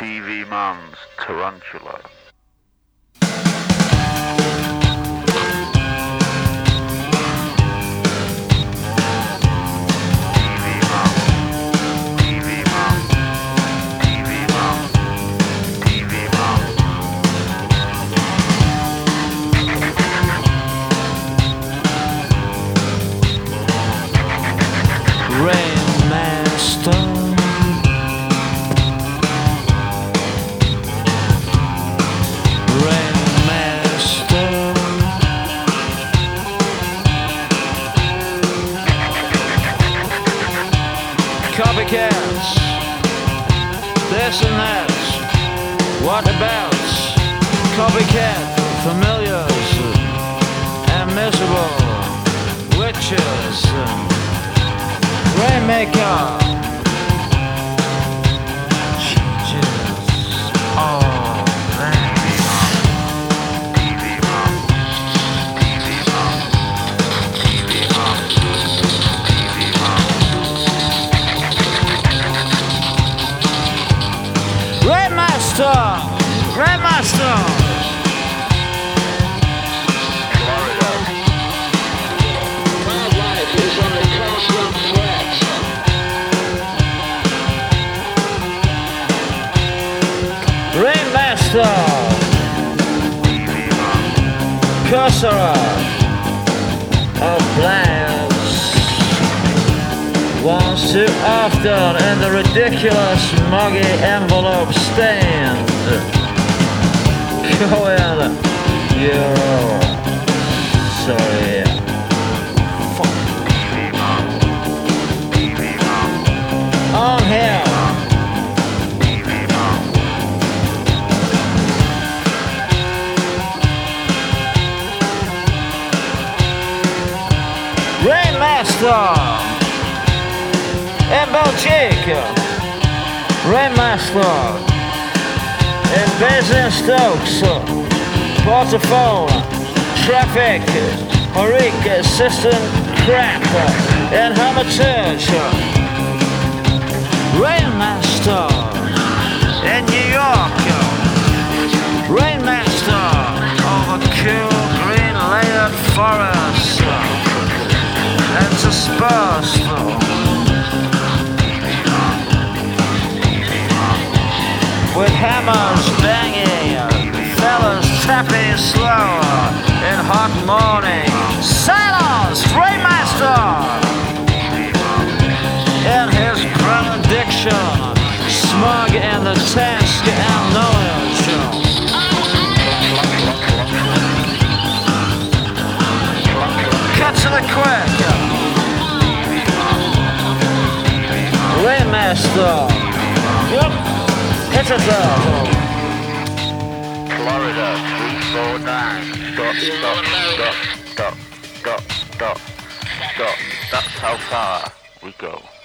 TV Man's Tarantula. Rainmaster, Rainmaster, copycats, this and that, what about copycat familiars and miserable witches? Rainmaker changes all that. Rainmaster, Rainmaster. Rainmaster, Cursor of plans, once too often in the ridiculous muggy envelope stand. Go in, Euro. Sorry. On here. Rainmaster in Belgique, Rainmaster in Basingstokes, Portofone, Traffic, Horic, Assistant Crap in Hermitage, Rainmaster in New York, Rainmaster over cool green layered forests. Interspersed with hammers banging, fellas tapping slow in hot morning. Silence, Rainmaster in his benediction, smug in the task and knowledge. Cut to the quick. Rainmaster. Yep. Hit it up. Florida 349. Stop, stop, stop, stop, stop, stop, stop. That's how far we go.